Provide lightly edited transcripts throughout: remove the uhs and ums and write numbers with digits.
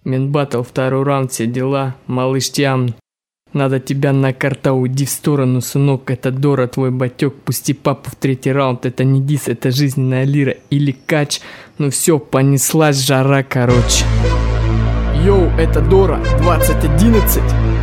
Минбаттл, второй раунд, все дела, малыш Тиам. Надо тебя на карта, уйди в сторону, сынок, это Дора, твой батек. Пусти папу в третий раунд, это не дис, это жизненная лира или кач. Ну все, понеслась жара, короче. Йоу, это Дора, 2011.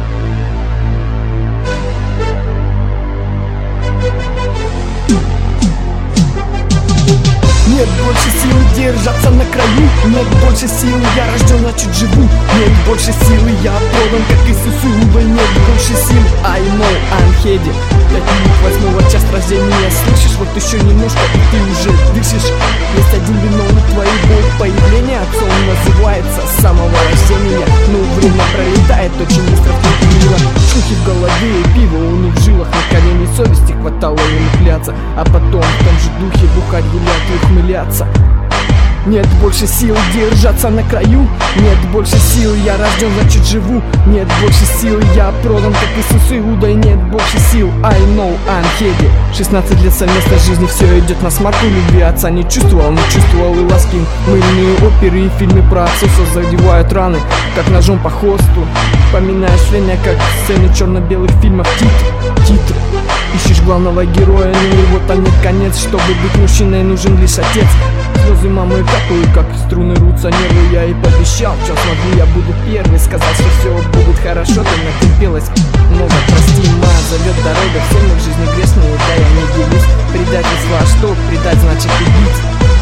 Нет больше сил держаться на краю. Нет больше сил, я рожден, значит живу. Нет больше силы, я продан, как Иисус Иуда. Нет больше сил, I know, I'm heady. 5 минут 8-го час рождения. Слышишь, вот еще немножко и ты уже дышишь. Есть один виновный твоего появления. Отцом называется с самого рождения. Но время пролетает очень быстро в том мира. Шухи в голове и пиво у них в жилах. На колени совести хватало им пляться. А потом в том же духе бухать, гулять и ухмыляться. Нет больше сил держаться на краю. Нет больше сил, я рожден, значит живу. Нет больше сил, я продан, как Иисус Иуда. И нет больше сил, I know, I'm heavy. 16 лет совместной жизни, все идет на смарку. Любви отца не чувствовал, но чувствовал и ласки. Мыльные оперы и фильмы про отцовство задевают раны, как ножом по хвосту. Вспоминаешь время, как в сцене черно-белых фильмов. Титры. Ищешь главного героя, но его там нет конец. Чтобы быть мужчиной, нужен лишь отец. Слезы мамы капают, как струны рвутся нервы. Я и пообещал, что смогу, я буду первый. Сказал, что все будет хорошо, ты натерпелась много, прости, ма. Зовет дорога, все мы в жизни грешные, да я не делюсь. Предательство, а что предать значит убить?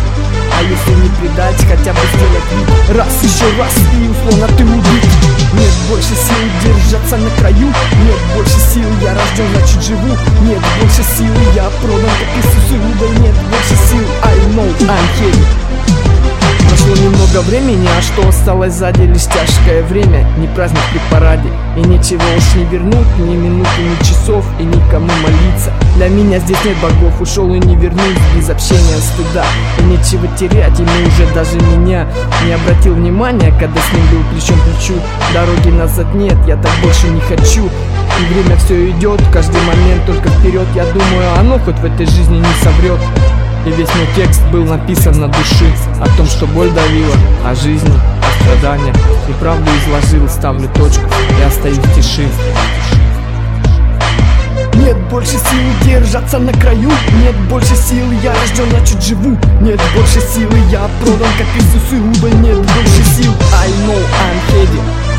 А если не предать, хотя бы сделать вид. Раз, еще раз, и условно ты убит. Нет больше сил держаться на краю. Нет больше сил, я рожден, значит живу. Нет больше сил, я продан, как Иисус Иуда. Нет больше сил, I know, I'm heavy. Прошло немного времени, а что осталось сзади? Лишь тяжкое время, не праздник при параде. И ничего уж не вернуть, ни минуты, ни часов, и никому молиться. Для меня здесь нет богов, ушел и не вернусь, без общения стыда. И нечего терять, ему уже даже меня не обратил внимания, когда с ним был плечом к плечу. Дороги назад нет, я так больше не хочу. И время все идет, каждый момент только вперед. Я думаю, оно хоть в этой жизни не соврет. И весь мой текст был написан на души. О том, что боль давила, о жизни, о страданиях. И правду изложил, ставлю точку и остаюсь в тиши. Нет больше сил держаться на краю. Нет больше сил, я рожден, значит живу. Нет больше силы, я продан, как Иисус Иуда. Нет больше сил, I know, I'm heavy.